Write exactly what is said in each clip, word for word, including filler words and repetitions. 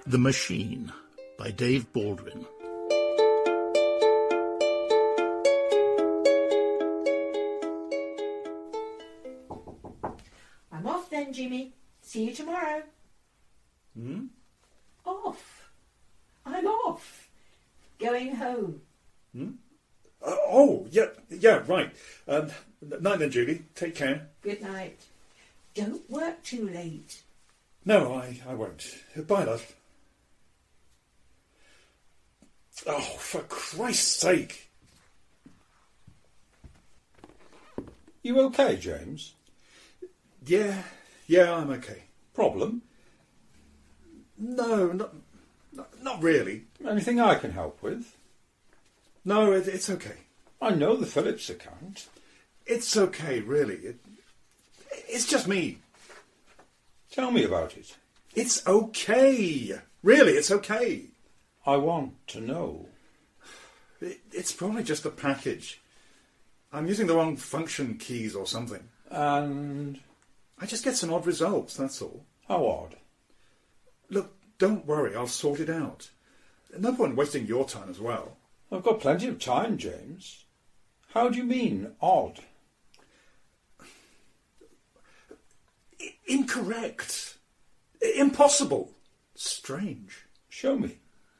The Machine by Dave Baldwin. I'm off then, Jimmy. See you tomorrow. Hmm? Off. I'm off. Going home. Hmm? Uh, oh, yeah, yeah, right. Um, night then, Julie. Take care. Good night. Don't work too late. No, I, I won't. Bye, love. Oh, for Christ's sake. You okay, James? Yeah, yeah, I'm okay. Problem? No, not, not, not really. Anything I can help with? No, it, it's okay. I know the Phillips account. It's okay, really. It, it's just me. Tell me about it. It's okay. Really, it's okay. I want to know. It, it's probably just the package. I'm using the wrong function keys or something. And? I just get some odd results, that's all. How odd? Look, don't worry, I'll sort it out. No point wasting your time as well. I've got plenty of time, James. How do you mean, odd? I- incorrect. I- impossible. Strange. Show me.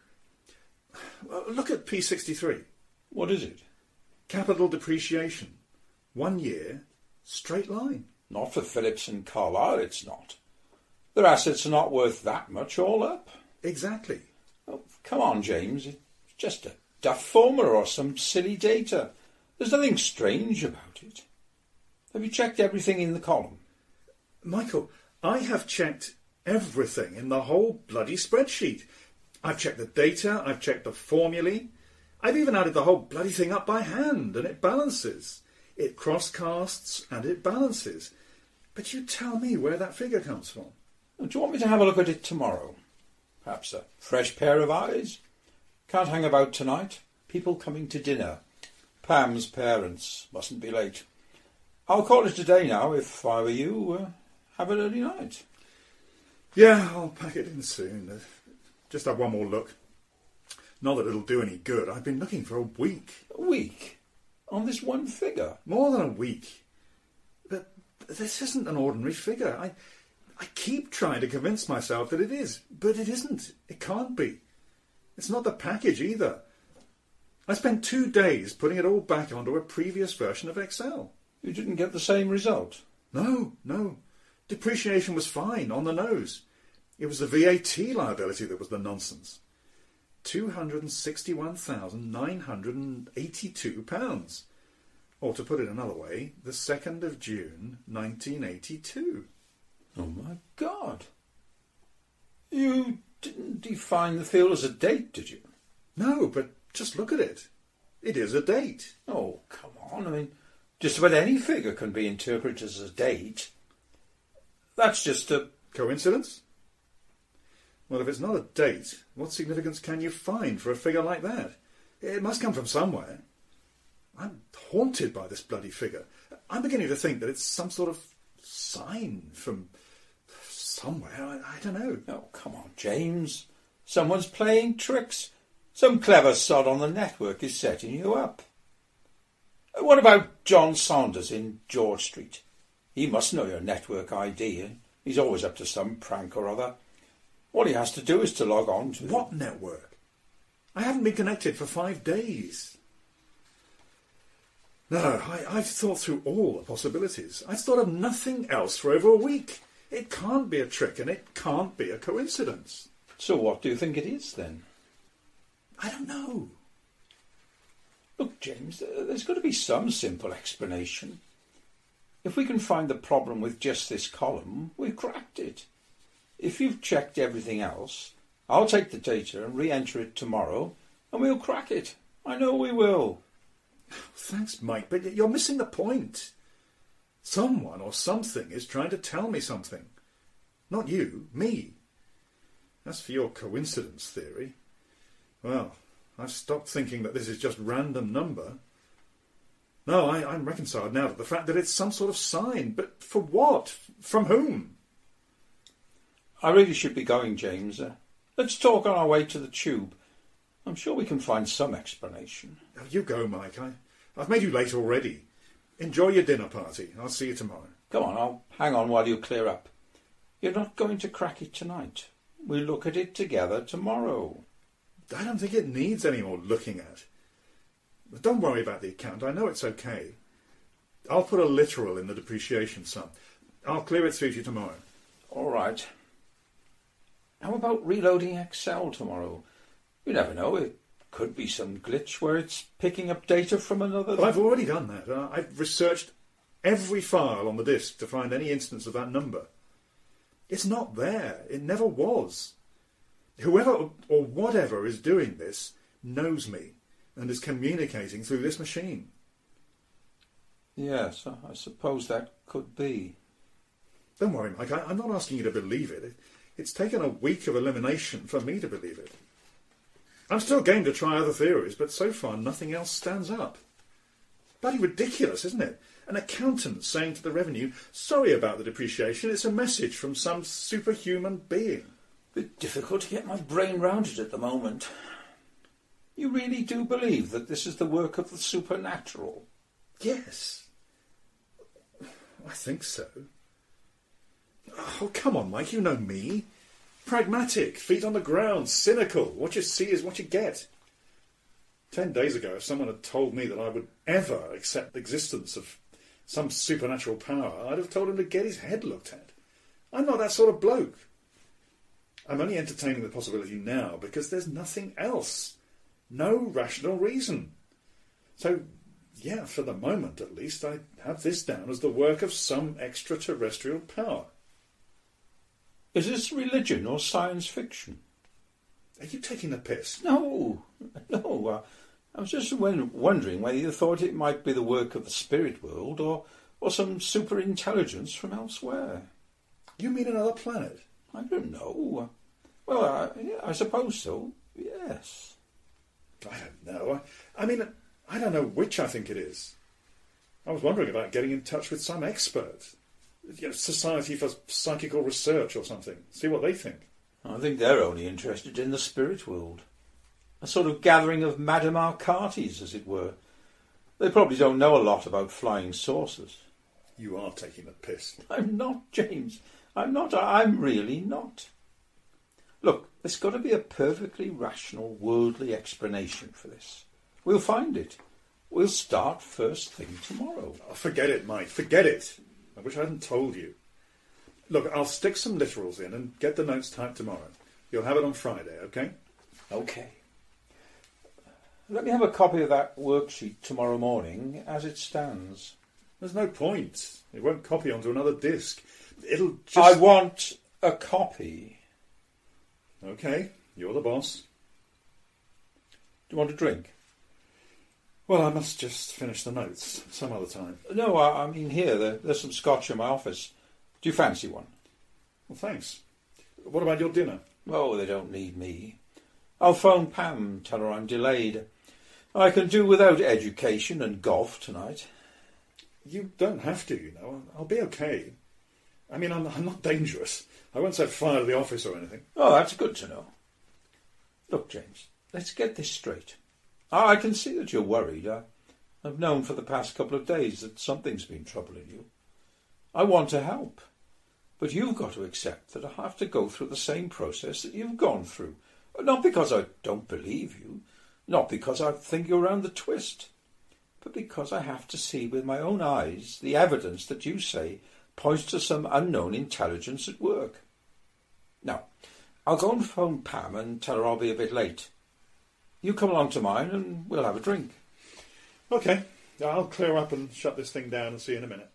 Well, look at P sixty-three. What is it? Capital depreciation. One year, straight line. Not for Phillips and Carlyle, it's not. Their assets are not worth that much all up. Exactly. Oh, come on, James. It's just a duff formula or some silly data. There's nothing strange about it. Have you checked everything in the column? Michael, I have checked everything in the whole bloody spreadsheet. I've checked the data, I've checked the formulae. I've even added the whole bloody thing up by hand, and it balances. It crosscasts and it balances. But you tell me where that figure comes from. Do you want me to have a look at it tomorrow? Perhaps a fresh pair of eyes? Can't hang about tonight. People coming to dinner. Pam's parents. Mustn't be late. I'll call it a day now. If I were you, uh, have an early night. Yeah, I'll pack it in soon. Uh, just have one more look. Not that it'll do any good. I've been looking for a week. A week? On this one figure? More than a week. But this isn't an ordinary figure. I, I keep trying to convince myself that it is, but it isn't. It can't be. It's not the package either. I spent two days putting it all back onto a previous version of Excel. You didn't get the same result? No, no. Depreciation was fine, on the nose. It was the V A T liability that was the nonsense. two hundred sixty-one thousand nine hundred eighty-two pounds. Or to put it another way, the second of June, nineteen eighty-two. Oh my God. You didn't define the field as a date, did you? No, but just look at it. It is a date. Oh, come on. I mean, just about any figure can be interpreted as a date. That's just a... Coincidence? Well, if it's not a date, what significance can you find for a figure like that? It must come from somewhere. I'm haunted by this bloody figure. I'm beginning to think that it's some sort of sign from somewhere. I, I don't know. Oh, come on, James. Someone's playing tricks. Some clever sod on the network is setting you up. What about John Saunders in George Street? He must know your network I D. He's always up to some prank or other. All he has to do is to log on to... What network? I haven't been connected for five days. No, I, I've thought through all the possibilities. I've thought of nothing else for over a week. It can't be a trick and it can't be a coincidence. So what do you think it is, then? I don't know. Look, James, there's got to be some simple explanation. If we can find the problem with just this column, we've cracked it. If you've checked everything else, I'll take the data and re-enter it tomorrow, and we'll crack it. I know we will. Thanks, Mike, but you're missing the point. Someone or something is trying to tell me something. Not you, me. As for your coincidence theory, well, I've stopped thinking that this is just random number. No, I, I'm reconciled now to the fact that it's some sort of sign. But for what? From whom? I really should be going, James. Uh, Let's talk on our way to the tube. I'm sure we can find some explanation. Oh, you go, Mike. I, I've made you late already. Enjoy your dinner party. I'll see you tomorrow. Come on, I'll hang on while you clear up. You're not going to crack it tonight. We'll look at it together tomorrow. I don't think it needs any more looking at. But don't worry about the account. I know it's okay. I'll put a literal in the depreciation sum. I'll clear it through to you tomorrow. All right. How about reloading Excel tomorrow? You never know. It could be some glitch where it's picking up data from another... Well, I've already done that. Uh, I've researched every file on the disk to find any instance of that number. It's not there. It never was. Whoever or whatever is doing this knows me and is communicating through this machine. Yes, I suppose that could be. Don't worry, Mike. I, I'm not asking you to believe it. it. It's taken a week of elimination for me to believe it. I'm still game to try other theories, but so far nothing else stands up. Bloody ridiculous, isn't it? An accountant saying to the revenue, sorry about the depreciation, it's a message from some superhuman being. Bit difficult to get my brain round it at the moment. You really do believe that this is the work of the supernatural? Yes. I think so. Oh, come on, Mike, you know me. Pragmatic, feet on the ground, cynical. What you see is what you get. Ten days ago, if someone had told me that I would ever accept the existence of some supernatural power, I'd have told him to get his head looked at. I'm not that sort of bloke. I'm only entertaining the possibility now because there's nothing else. No rational reason. So, yeah, for the moment at least, I have this down as the work of some extraterrestrial power. Is this religion or science fiction? Are you taking the piss? No, no. Uh, I was just wondering whether you thought it might be the work of the spirit world or, or some super intelligence from elsewhere. You mean another planet? I don't know. Well, uh, yeah, I suppose so, yes. I don't know. I, I mean, I don't know which I think it is. I was wondering about getting in touch with some expert. You know, Society for Psychical Research or something. See what they think. I think they're only interested in the spirit world. A sort of gathering of Madame Arcates, as it were. They probably don't know a lot about flying saucers. You are taking the piss. I'm not, James. I'm not. I'm really not. Look, there's got to be a perfectly rational, worldly explanation for this. We'll find it. We'll start first thing tomorrow. Oh, forget it, Mike. Forget it. I wish I hadn't told you. Look, I'll stick some literals in and get the notes typed tomorrow. You'll have it on Friday, okay? Okay. Let me have a copy of that worksheet tomorrow morning as it stands. There's no point. It won't copy onto another disk. It'll just... I want a copy. Okay, you're the boss. Do you want a drink? Well, I must just finish the notes some other time. No, I, I mean here. There, there's some scotch in my office. Do you fancy one? Well, thanks. What about your dinner? Oh, they don't need me. I'll phone Pam, tell her I'm delayed. I can do without education and golf tonight. You don't have to, you know. I'll be okay. I mean, I'm, I'm not dangerous. I won't set fire to the office or anything. Oh, that's good to know. Look, James, let's get this straight. I can see that you're worried. I, I've known for the past couple of days that something's been troubling you. I want to help. But you've got to accept that I have to go through the same process that you've gone through. Not because I don't believe you, not because I think you're round the twist, but because I have to see with my own eyes the evidence that you say points to some unknown intelligence at work. Now, I'll go and phone Pam and tell her I'll be a bit late. You come along to mine and we'll have a drink. Okay, I'll clear up and shut this thing down and see you in a minute.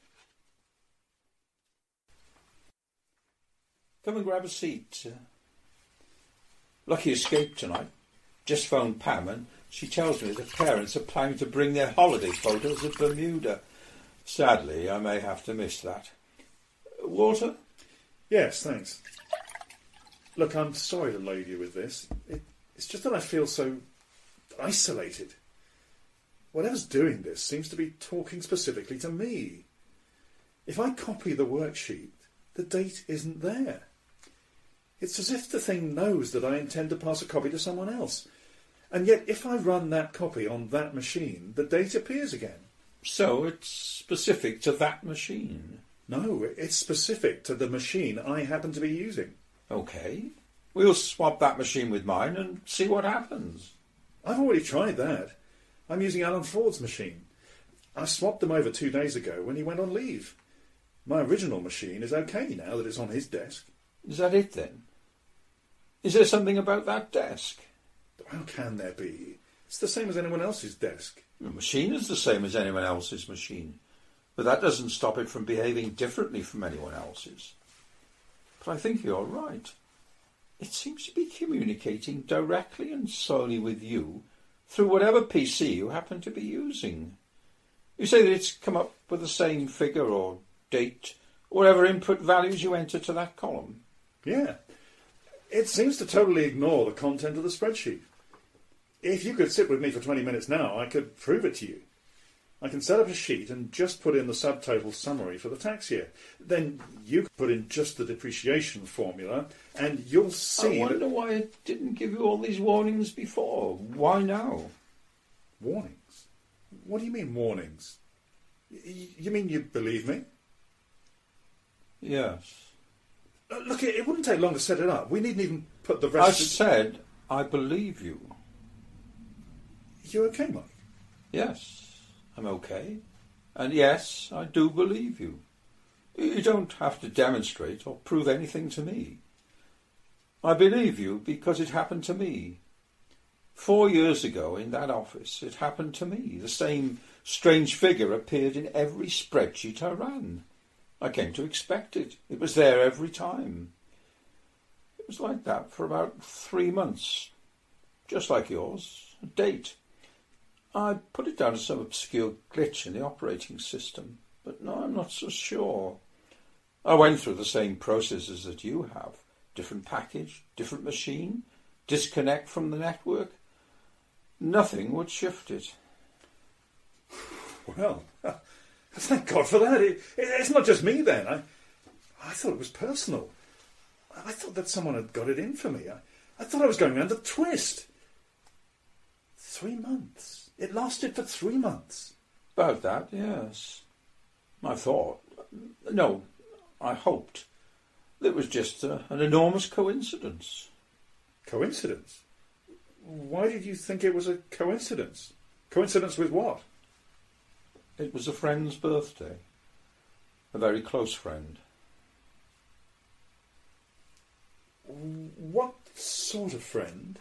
Come and grab a seat. Lucky escape tonight. Just phoned Pam and she tells me the parents are planning to bring their holiday photos of Bermuda. Sadly, I may have to miss that. Water? Yes, thanks. Look, I'm sorry to load you with this. It, it's just that I feel so isolated. Whatever's doing this seems to be talking specifically to me. If I copy the worksheet, the date isn't there. It's as if the thing knows that I intend to pass a copy to someone else. And yet, if I run that copy on that machine, the date appears again. So it's specific to that machine? No, it's specific to the machine I happen to be using. OK. We'll swap that machine with mine and see what happens. I've already tried that. I'm using Alan Ford's machine. I swapped them over two days ago when he went on leave. My original machine is OK now that it's on his desk. Is that it, then? Is there something about that desk? How can there be? It's the same as anyone else's desk. The machine is the same as anyone else's machine, but that doesn't stop it from behaving differently from anyone else's. But I think you're right. It seems to be communicating directly and solely with you through whatever P C you happen to be using. You say that it's come up with the same figure or date, or whatever input values you enter to that column. Yeah. It seems to totally ignore the content of the spreadsheet. If you could sit with me for twenty minutes now, I could prove it to you. I can set up a sheet and just put in the subtotal summary for the tax year. Then you could put in just the depreciation formula, and you'll see... I wonder that... why it didn't give you all these warnings before. Why now? Warnings? What do you mean, warnings? Y- you mean you believe me? Yes. Uh, look, it, it wouldn't take long to set it up. We needn't even put the rest... I said I believe you. You okay, Mike? Yes, I'm okay. And yes, I do believe you. You don't have to demonstrate or prove anything to me. I believe you because it happened to me. Four years ago in that office, it happened to me. The same strange figure appeared in every spreadsheet I ran. I came to expect it. It was there every time. It was like that for about three months. Just like yours. A date. I put it down as some obscure glitch in the operating system, but no, I'm not so sure. I went through the same processes that you have. Different package, different machine, disconnect from the network. Nothing would shift it. Well, thank God for that. It, it, it's not just me then. I, I thought it was personal. I thought that someone had got it in for me. I, I thought I was going around the twist. Three months. It lasted for three months. About that, yes. I thought, no, I hoped. It was just a, an enormous coincidence. Coincidence? Why did you think it was a coincidence? Coincidence with what? It was a friend's birthday. A very close friend. What sort of friend?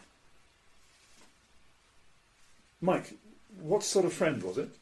Mike, what sort of friend was it?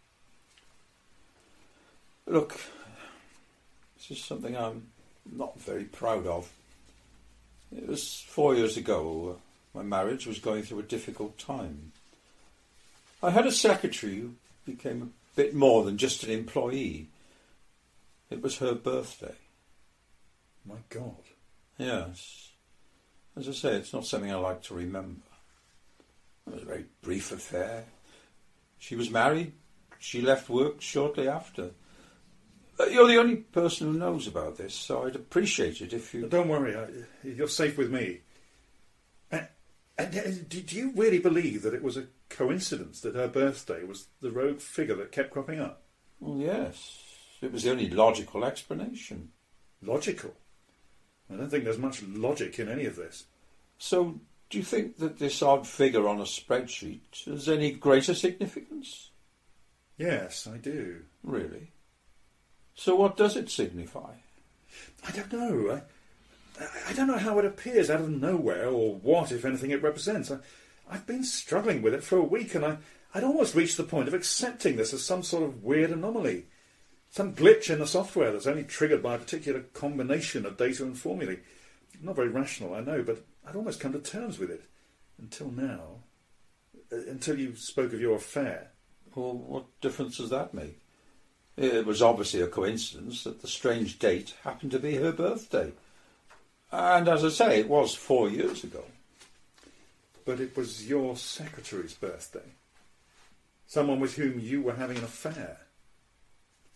Look, this is something I'm not very proud of. It was four years ago. My marriage was going through a difficult time. I had a secretary who became a bit more than just an employee. It was her birthday. My God. Yes. As I say, it's not something I like to remember. It was a very brief affair. She was married. She left work shortly after. Uh, you're the only person who knows about this, so I'd appreciate it if you... Don't worry, I, you're safe with me. And, and, and did you really believe that it was a coincidence that her birthday was the rogue figure that kept cropping up? Well, yes. It was the only logical explanation. Logical? I don't think there's much logic in any of this. So, do you think that this odd figure on a spreadsheet has any greater significance? Yes, I do. Really? So what does it signify? I don't know. I, I don't know how it appears out of nowhere, or what, if anything, it represents. I, I've been struggling with it for a week, and I, I'd almost reached the point of accepting this as some sort of weird anomaly. Some glitch in the software that's only triggered by a particular combination of data and formulae. Not very rational, I know, but I'd almost come to terms with it. Until now. Uh, until you spoke of your affair. Well, what difference does that make? It was obviously a coincidence that the strange date happened to be her birthday. And as I say, it was four years ago. But it was your secretary's birthday. Someone with whom you were having an affair.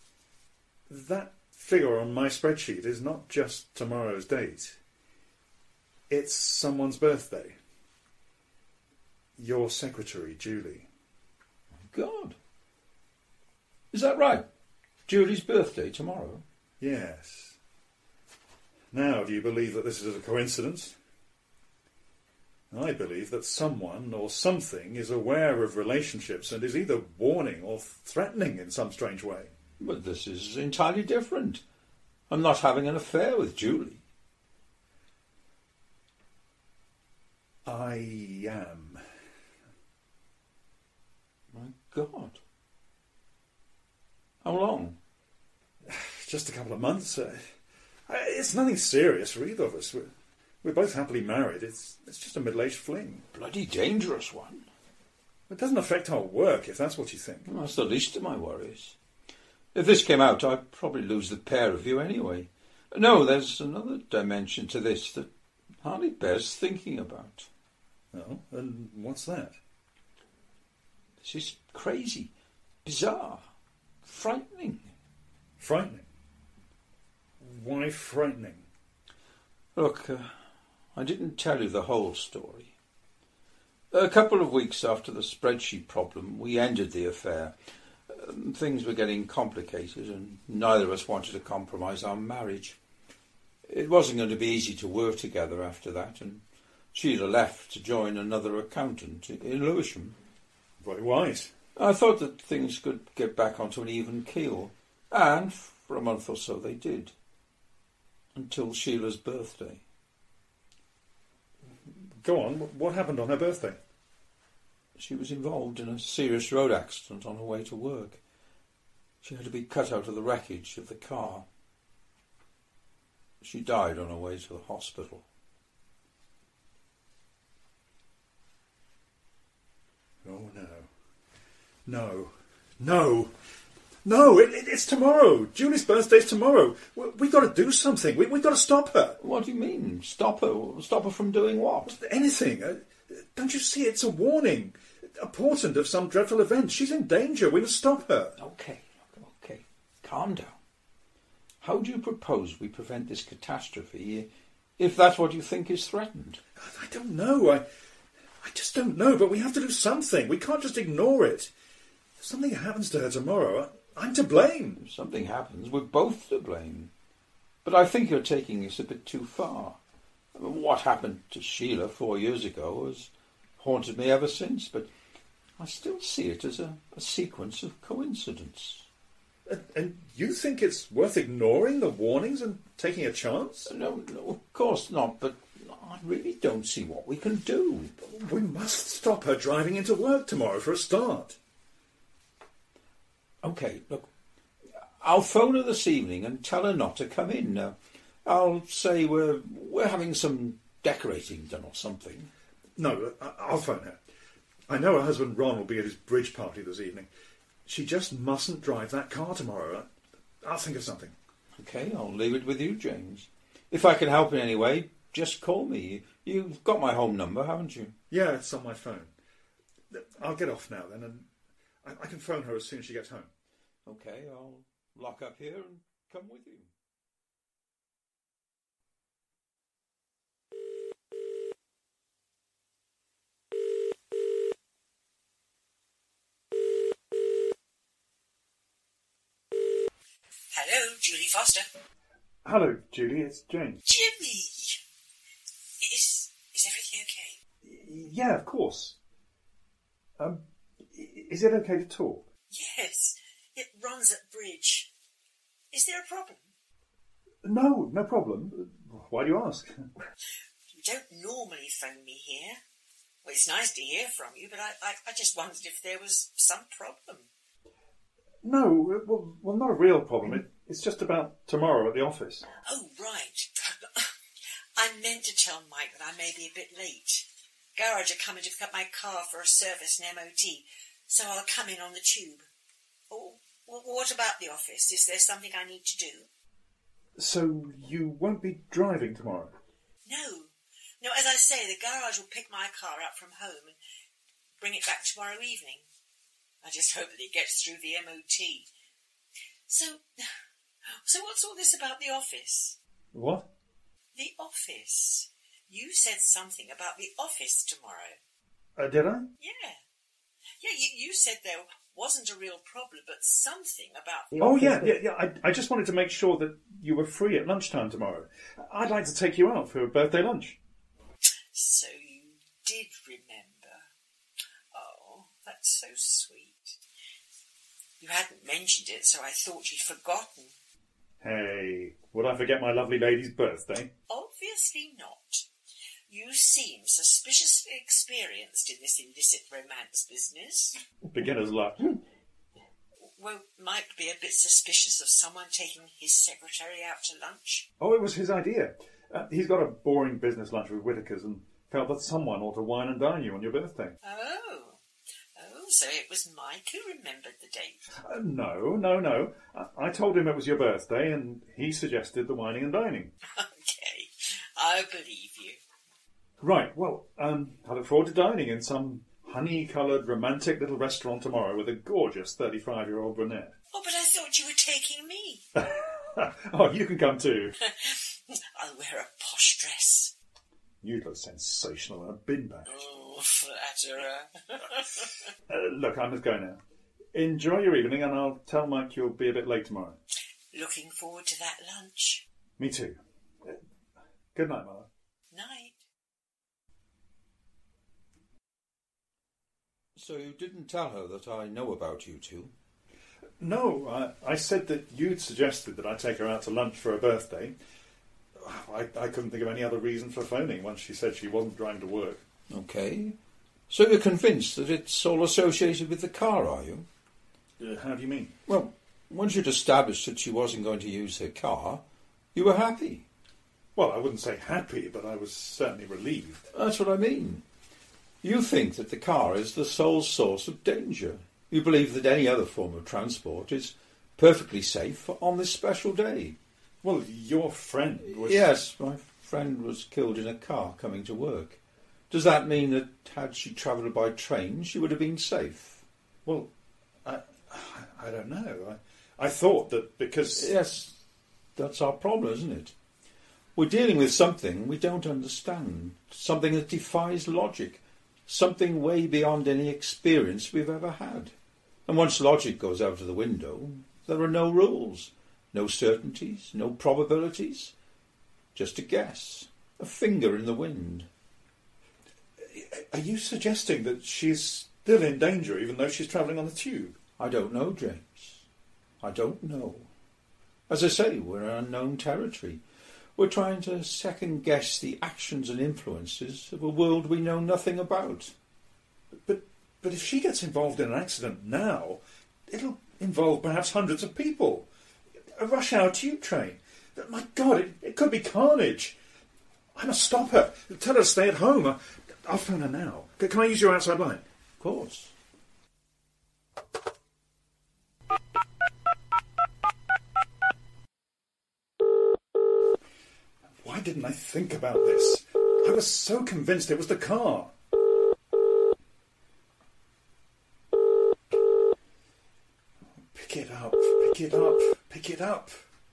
That figure on my spreadsheet is not just tomorrow's date. It's someone's birthday. Your secretary, Julie. God. Is that right? Julie's birthday tomorrow? Yes. Now, do you believe that this is a coincidence? I believe that someone or something is aware of relationships and is either warning or threatening in some strange way. But this is entirely different. I'm not having an affair with Julie. I am. My God. How long? Just a couple of months. Uh, it's nothing serious for either of us. We're, we're both happily married. It's it's just a middle-aged fling. Bloody dangerous one. It doesn't affect our work, if that's what you think. Well, that's the least of my worries. If this came out, I'd probably lose the pair of you anyway. No, there's another dimension to this that hardly bears thinking about. Oh, and what's that? This is crazy, bizarre, frightening. Frightening? Why frightening? Look, uh, I didn't tell you the whole story. A couple of weeks after the spreadsheet problem, we ended the affair. Um, things were getting complicated and neither of us wanted to compromise our marriage. It wasn't going to be easy to work together after that, and Sheila left to join another accountant in Lewisham. Very wise. I thought that things could get back onto an even keel, and for a month or so they did, until Sheila's birthday. Go on, what happened on her birthday? She was involved in a serious road accident on her way to work. She had to be cut out of the wreckage of the car. She died on her way to the hospital. Oh, no. No. No. No, it, it, it's tomorrow. Julie's birthday's tomorrow. We, we've got to do something. We, we've got to stop her. What do you mean? Stop her? Stop her from doing what? Anything. Uh, don't you see it's a warning? A portent of some dreadful event. She's in danger. We must stop her. Okay, okay. Calm down. How do you propose we prevent this catastrophe if that's what you think is threatened? I don't know. I, I just don't know, but we have to do something. We can't just ignore it. If something happens to her tomorrow, I'm to blame. If something happens, we're both to blame. But I think you're taking this a bit too far. What happened to Sheila four years ago has haunted me ever since, but I still see it as a, a sequence of coincidence. And, and you think it's worth ignoring the warnings and taking a chance? No, no, of course not, but I really don't see what we can do. We must stop her driving into work tomorrow for a start. OK, look, I'll phone her this evening and tell her not to come in. Uh, I'll say we're, we're having some decorating done or something. No, I'll phone her. I know her husband Ron will be at his bridge party this evening. She just mustn't drive that car tomorrow. I'll think of something. OK, I'll leave it with you, James. If I can help in any way, just call me. You've got my home number, haven't you? Yeah, it's on my phone. I'll get off now then, and I, I can phone her as soon as she gets home. OK, I'll lock up here and come with you. Hello, Julie Foster. Hello, Julie, it's James. Jimmy! Is, is everything okay? Yeah, of course. Um, is it okay to talk? Yes, it runs at bridge. Is there a problem? No, no problem. Why do you ask? You don't normally phone me here. Well, it's nice to hear from you, but I, I, I just wondered if there was some problem. No, well, well not a real problem. It, it's just about tomorrow at the office. Oh, right. I meant to tell Mike that I may be a bit late. Garage are coming to pick up my car for a service and M O T, so I'll come in on the tube. Oh, well, what about the office? Is there something I need to do? So you won't be driving tomorrow? No. No, as I say, the garage will pick my car up from home and bring it back tomorrow evening. I just hope that it gets through the M O T. So, so what's all this about the office? What? The office. You said something about the office tomorrow. Uh, did I? Yeah. Yeah, you, you said there wasn't a real problem, but something about the Oh, office. yeah, yeah, yeah. I, I just wanted to make sure that you were free at lunchtime tomorrow. I'd like to take you out for a birthday lunch. So you did remember. Oh, that's so sweet. You hadn't mentioned it, so I thought you'd forgotten. Hey, would I forget my lovely lady's birthday? Obviously not. You seem suspiciously experienced in this illicit romance business. Beginner's luck. Well, might be a bit suspicious of someone taking his secretary out to lunch. Oh, it was his idea. Uh, he's got a boring business lunch with Whitakers and felt that someone ought to wine and dine you on your birthday. Oh. Oh, so it was Mike who remembered the date. Uh, no, no, no. I-, I told him it was your birthday and he suggested the wining and dining. Okay, I believe you. Right, well, um, I look forward to dining in some honey-coloured romantic little restaurant tomorrow with a gorgeous thirty-five-year-old brunette. Oh, but I thought you were taking me. Oh, you can come too. I'll wear a posh dress. You'd look sensational in a bin bag. Oh, flatterer. uh, look, I must go now. Enjoy your evening and I'll tell Mike you'll be a bit late tomorrow. Looking forward to that lunch. Me too. Uh, good night, Mother. Night. So you didn't tell her that I know about you two? No, I, I said that you'd suggested that I take her out to lunch for her birthday. I, I couldn't think of any other reason for phoning once she said she wasn't driving to work. Okay. So you're convinced that it's all associated with the car, are you? Uh, how do you mean? Well, once you'd established that she wasn't going to use her car, you were happy. Well, I wouldn't say happy, but I was certainly relieved. That's what I mean. You think that the car is the sole source of danger. You believe that any other form of transport is perfectly safe on this special day. Well, your friend was... Yes, my friend was killed in a car coming to work. Does that mean that had she travelled by train, she would have been safe? Well, I, I don't know. I, I thought that because... Yes, that's our problem, isn't it? We're dealing with something we don't understand, something that defies logic, something way beyond any experience we've ever had. And once logic goes out of the window, there are no rules, no certainties, no probabilities. Just a guess, a finger in the wind. Are you suggesting that she's still in danger even though she's travelling on the tube? I don't know, James. I don't know. As I say, we're in unknown territory. We're trying to second-guess the actions and influences of a world we know nothing about. But, but if she gets involved in an accident now, it'll involve perhaps hundreds of people. A rush-hour tube train. My God, it, it could be carnage. I must stop her. Tell her to stay at home. I, I'll phone her now. Can I use your outside line? Of course. Why didn't I think about this? I was so convinced it was the car. Pick it up, pick it up, pick it up.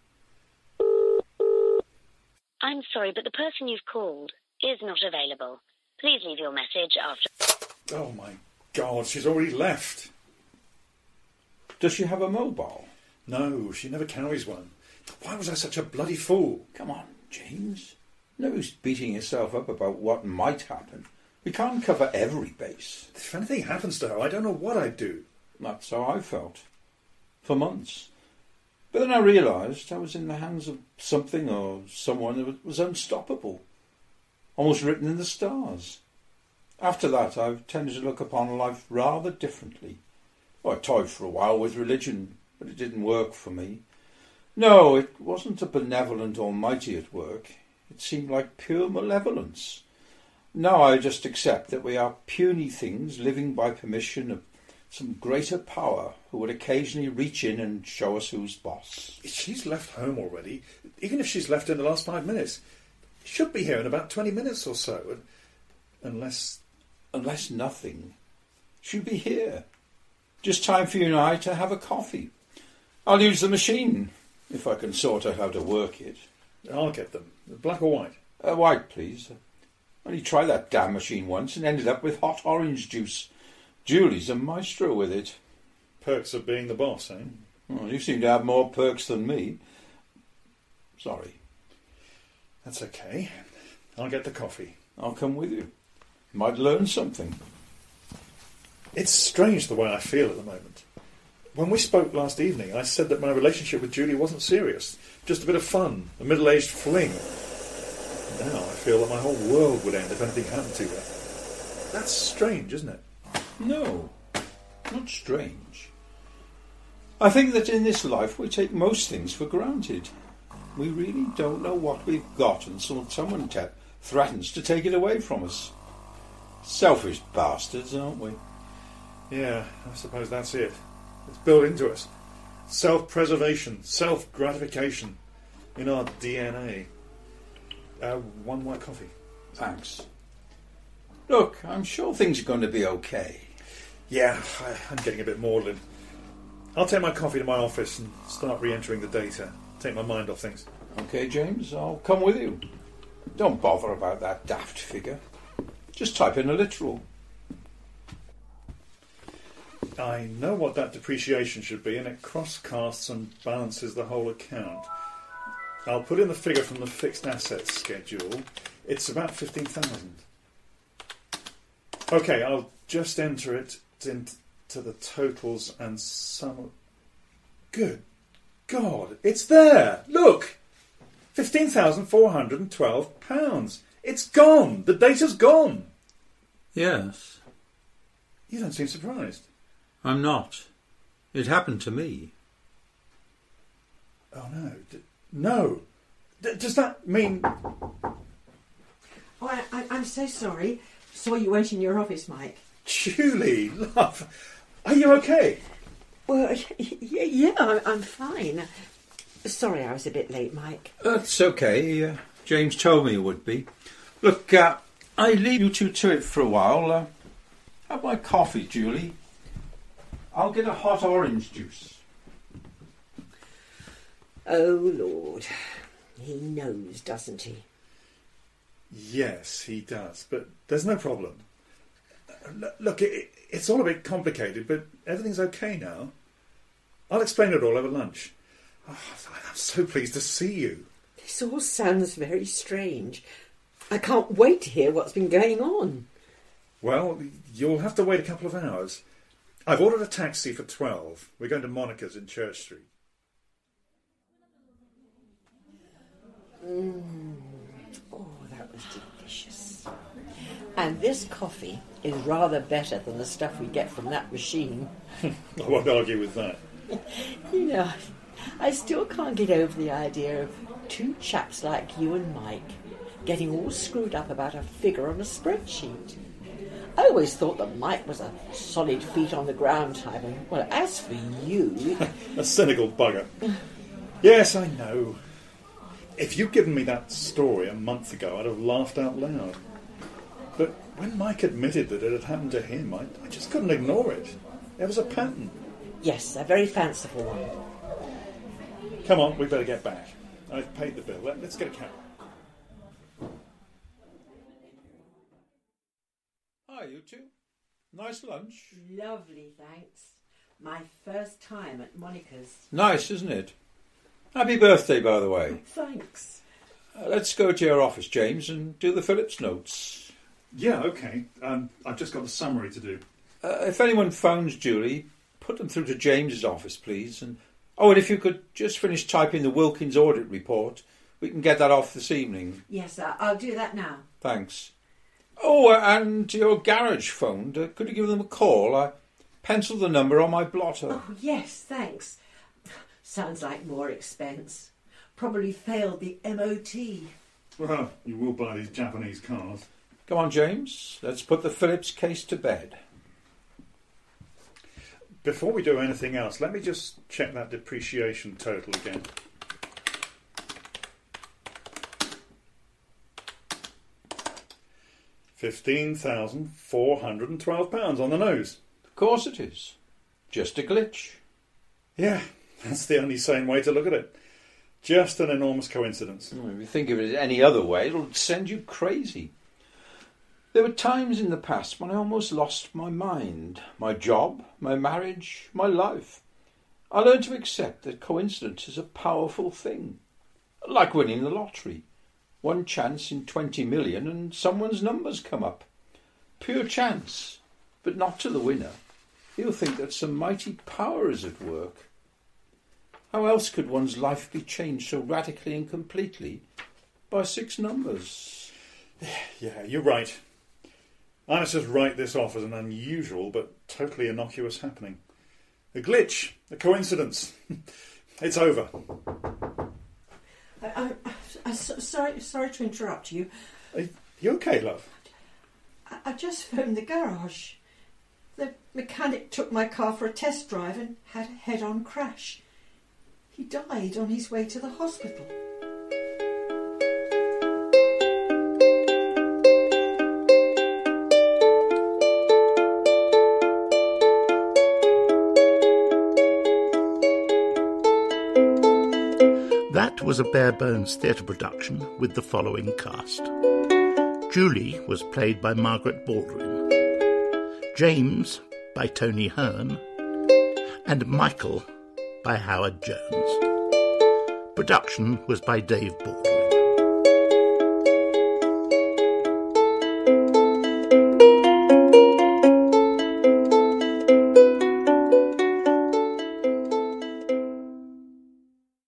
I'm sorry, but the person you've called is not available. Please leave your message after... Oh my God, she's already left. Does she have a mobile? No, she never carries one. Why was I such a bloody fool? Come on, James. No use beating yourself up about what might happen. We can't cover every base. If anything happens to her, I don't know what I'd do. That's how I felt. For months. But then I realised I was in the hands of something or someone that was unstoppable. Almost written in the stars. After that, I've tended to look upon life rather differently. Well, I toyed for a while with religion, but it didn't work for me. No, it wasn't a benevolent almighty at work. It seemed like pure malevolence. Now I just accept that we are puny things living by permission of some greater power who would occasionally reach in and show us who's boss. She's left home already, even if she's left in the last five minutes. Should be here in about twenty minutes or so, unless... Unless nothing. She'll be here. Just time for you and I to have a coffee. I'll use the machine, if I can sort out how to work it. I'll get them. Black or white? Uh, white, please. Well, he tried that damn machine once and ended up with hot orange juice. Julie's a maestro with it. Perks of being the boss, eh? Well, you seem to have more perks than me. Sorry. That's okay. I'll get the coffee. I'll come with you. Might learn something. It's strange the way I feel at the moment. When we spoke last evening, I said that my relationship with Julie wasn't serious. Just a bit of fun, a middle-aged fling. Now I feel that my whole world would end if anything happened to her. That's strange, isn't it? No, not strange. I think that in this life we take most things for granted. We really don't know what we've got until someone te- threatens to take it away from us. Selfish bastards, aren't we? Yeah, I suppose that's it. It's built into us. Self-preservation, self-gratification in our D N A. Uh, one white coffee. Thanks. Look, I'm sure things are going to be okay. Yeah, I, I'm getting a bit maudlin. I'll take my coffee to my office and start re-entering the data. Take my mind off things. Okay, James, I'll come with you. Don't bother about that daft figure. Just type in a literal. I know what that depreciation should be, and it cross-casts and balances the whole account. I'll put in the figure from the fixed assets schedule. It's about fifteen thousand. Okay, I'll just enter it into the totals and sum. Good God, it's there! Look! fifteen thousand four hundred twelve pounds. It's gone! The data's gone! Yes. You don't seem surprised. I'm not. It happened to me. Oh, no. D- no. D- does that mean... Oh, I, I, I'm so sorry. Saw you weren't in your office, Mike. Julie, love, are you okay? Well, yeah, yeah I'm, I'm fine. Sorry I was a bit late, Mike. That's okay. Uh, James told me it would be. Look, uh, I leave you two to it for a while. Uh, have my coffee, Julie. I'll get a hot orange juice. Oh, Lord. He knows, doesn't he? Yes, he does, but there's no problem. L- look, it, it's all a bit complicated, but everything's okay now. I'll explain it all over lunch. Oh, I'm so pleased to see you. This all sounds very strange. I can't wait to hear what's been going on. Well, you'll have to wait a couple of hours. I've ordered a taxi for twelve. We're going to Monica's in Church Street. Mm. Oh, that was delicious. And this coffee is rather better than the stuff we get from that machine. I won't argue with that. You know, I still can't get over the idea of two chaps like you and Mike getting all screwed up about a figure on a spreadsheet. I always thought that Mike was a solid feet on the ground type, and, well, as for you... A cynical bugger. Yes, I know. If you'd given me that story a month ago, I'd have laughed out loud. But when Mike admitted that it had happened to him, I, I just couldn't ignore it. There was a pattern. Yes, a very fanciful one. Come on, we better get back. I've paid the bill. Let, let's get a cab. Hi, you two. Nice lunch. Lovely, thanks. My first time at Monica's. Nice, isn't it? Happy birthday, by the way. Thanks. Uh, let's go to your office, James, and do the Phillips notes. Yeah, okay. Um, I've just got the summary to do. Uh, if anyone phones Julie, put them through to James's office, please. And oh, and if you could just finish typing the Wilkins audit report, we can get that off this evening. Yes, uh, I'll do that now. Thanks. Oh, uh, and your garage phoned. Uh, could you give them a call? I penciled the number on my blotter. Oh, yes, thanks. Sounds like more expense. Probably failed the M O T. Well, you will buy these Japanese cars. Come on, James. Let's put the Phillips case to bed. Before we do anything else, let me just check that depreciation total again. fifteen thousand four hundred twelve pounds on the nose. Of course it is. Just a glitch. Yeah, that's the only sane way to look at it. Just an enormous coincidence. Well, if you think of it any other way, it'll send you crazy. There were times in the past when I almost lost my mind, my job, my marriage, my life. I learned to accept that coincidence is a powerful thing, like winning the lottery. One chance in twenty million and someone's numbers come up. Pure chance, but not to the winner. He'll think that some mighty power is at work. How else could one's life be changed so radically and completely by six numbers? Yeah, you're right. I must just write this off as an unusual but totally innocuous happening. A glitch, a coincidence. It's over. I, I, I'm so, sorry, sorry to interrupt you. Are you okay, love? I, I just phoned the garage. The mechanic took my car for a test drive and had a head-on crash. He died on his way to the hospital. That was a Bare Bones theatre production with the following cast. Julie was played by Margaret Baldwin, James by Tony Hearn, and Michael by Howard Jones. Production was by Dave Baldwin.